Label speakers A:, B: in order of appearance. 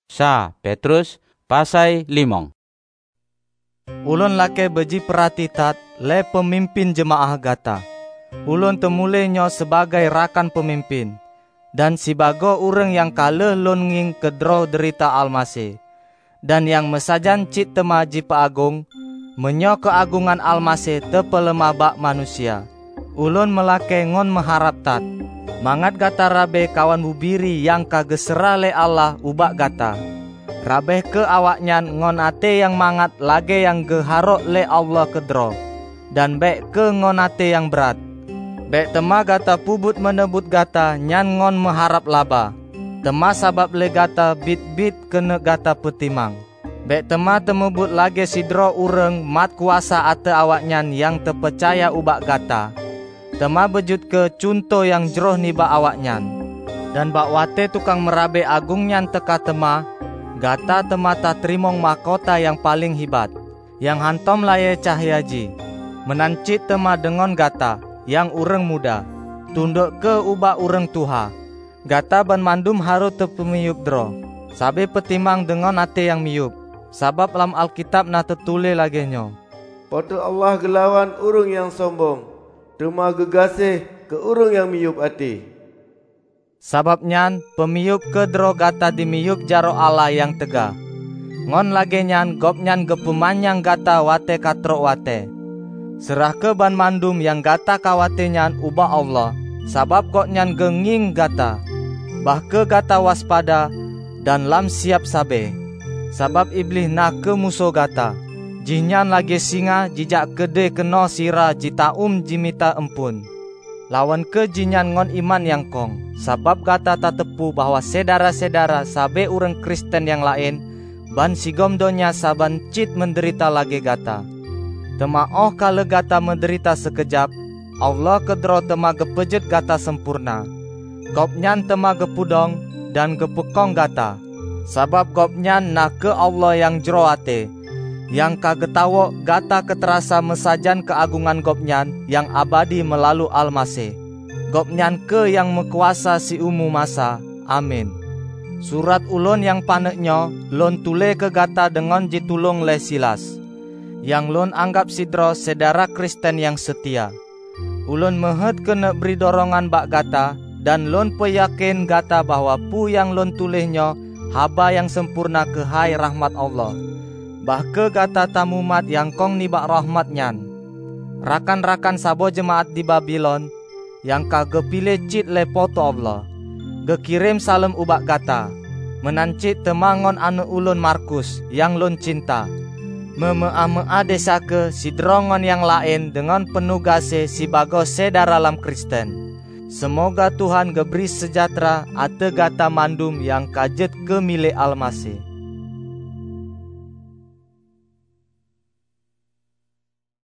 A: Sa Petrus pasai 5.
B: Ulun lake beji peratitat le pemimpin jemaah gata. Ulun temulainya sebagai rakan pemimpin. Dan sibago urang yang kaleh lun nging kedro derita Almasih. Dan yang mesajan cit tema jipa agung, menyo keagungan Almasih tepelemah bak manusia. Ulun melake ngon mengharap tat. Mangat gata rabe kawan bubiri yang kagesera le Allah ubak gata. Rabeh ke awaknyan ngon ate yang mangat lage yang geharok le Allah kedro. Dan bek ke ngon ate yang berat. Bek tema gata pubut menebut gata nyan ngon mengharap laba. Tema sabab le gata bit-bit kena gata petimang. Bek tema temebut lage sidro ureng mat kuasa ate awaknyan yang terpercaya ubak gata. Tema bejut ke cunto yang jeroh ni bak awaknyan. Dan bak wate tukang merabe agungnya teka tema, gata tema tak terimong mahkota yang paling hibat, yang hantom laye cahyaji. Menancit tema dengan gata, yang ureng muda, tunduk ke ubak ureng tuha. Gata ban mandum harus tepemiyup dro, sabe petimang dengan ate yang miyup. Sabab dalam Alkitab na tertulis lagi nyo.
C: Pada Allah gelawan urung yang sombong, tema gegasih ke urung yang miyup ati.
B: Sabab nyan pemiyup kedro gata dimiyup jaro Allah yang tega. Ngon lage nyan gop nyan gepemanyang gata wate katrok wate. Serah ke ban mandum yang gata kawate nyan ubah Allah. Sabab gok nyan genging gata. Bah ke gata waspada dan lam siap sabe. Sabab iblis nak ke musuh gata. Jinyan lagi singa jijak kede keno sira jita jimita empun. Lawan ke jinyan ngon iman yang kong. Sabab gata tak tepu bahwa sedara-sedara sabe urang Kristen yang lain ban sigom donya saban cit menderita lagi gata. Tema kala gata menderita sekejap, Allah kedro tema gepejet gata sempurna. Gopnyan tema gepudong dan gepekong gata. Sabab gopnyan nak ke Allah yang jero ate. Yang kagetawok gata keterasa mesajan keagungan gopnyan yang abadi melalui Almasih. Gopnyan ke yang mekuasa si umu masa. Amin. Surat ulun yang paneknya lon tule ke gata dengan jitulung le Silas. Yang lon anggap sidro sedara Kristen yang setia. Ulun mehet kena beri dorongan bak gata dan lon peyakin gata bahwa pu yang lon tulihnya haba yang sempurna ke hai rahmat Allah. Bah ke gata tamumat yang kong nibak rahmatnyan. Rakan-rakan sabo jemaat di Babylon yang kagepilih cit lepoto Allah. Gekirim salam ubak gata. Menancit temangon anu ulun Markus yang lun cinta. Memea-mea desa ke sidrongon yang lain dengan penuh gase si bago sedara dalam Kristen. Semoga Tuhan geberi sejahtera ate gata mandum yang kajet ke milik Almasih.